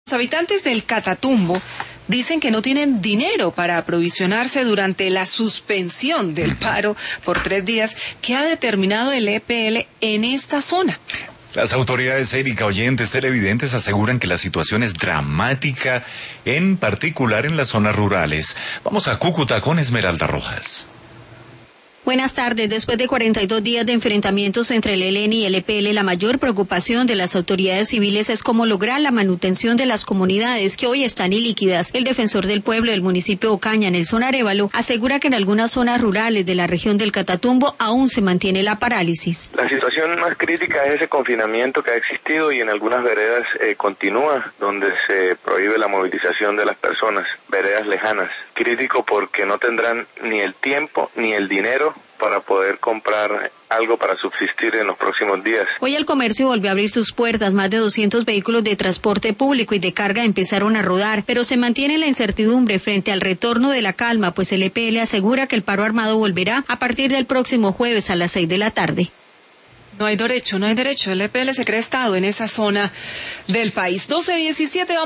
Los habitantes del Catatumbo dicen que no tienen dinero para aprovisionarse durante la suspensión del paro por 3 días que ha determinado el EPL en esta zona. Las autoridades, Erika, oyentes, televidentes, aseguran que la situación es dramática, en particular en las zonas rurales. Vamos a Cúcuta con Esmeralda Rojas. Buenas tardes. Después de 42 días de enfrentamientos entre el ELN y el EPL, la mayor preocupación de las autoridades civiles es cómo lograr la manutención de las comunidades que hoy están ilíquidas. El defensor del pueblo del municipio de Ocaña, Nelson Arévalo, asegura que en algunas zonas rurales de la región del Catatumbo aún se mantiene la parálisis. La situación más crítica es ese confinamiento que ha existido y en algunas veredas continúa, donde se prohíbe la movilización de las personas, veredas lejanas. Crítico porque no tendrán ni el tiempo ni el dinero para poder comprar algo para subsistir en los próximos días. Hoy el comercio volvió a abrir sus puertas. Más de 200 vehículos de transporte público y de carga empezaron a rodar, pero se mantiene la incertidumbre frente al retorno de la calma, pues el EPL asegura que el paro armado volverá a partir del próximo jueves a las 6 de la tarde. No hay derecho. El EPL se cree Estado en esa zona del país. 12:17.